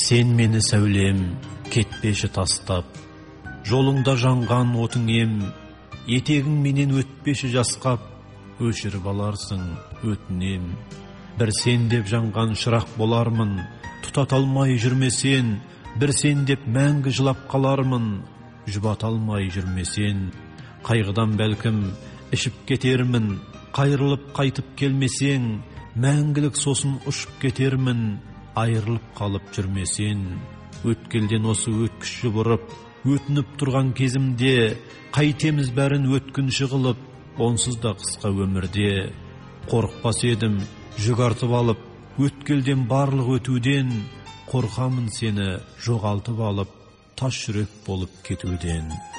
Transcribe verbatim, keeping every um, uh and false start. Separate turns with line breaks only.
Сен мені сәулем, кетпеші тастап, жолыңда жанған отың ем, етегің менен өтпеші жасқап, өшіріп аларсың өтінем. Бір сен деп жанған шырақ болармын, тұтата алмай жүрмесен, бір сен деп мәңгі жылап қалармын, жұбата алмай жүрмесен. Қайғыдан бәлкім ішіп кетермін, қайрылып қайтып келмесең, мәңгілік сосын ұшып кетермін, айырылып қалып жүрмесен. Өткелден осы өткіш жұбырып, өтініп тұрған кезімде, қайтеміз бәрін өткінші қылып, онсыз да қысқа өмірде. Қорықпас едім, жүк артып алып, өткелден барлық өтуден, қорқамын сені жоғалтып алып, тас жүрек болып кетуден.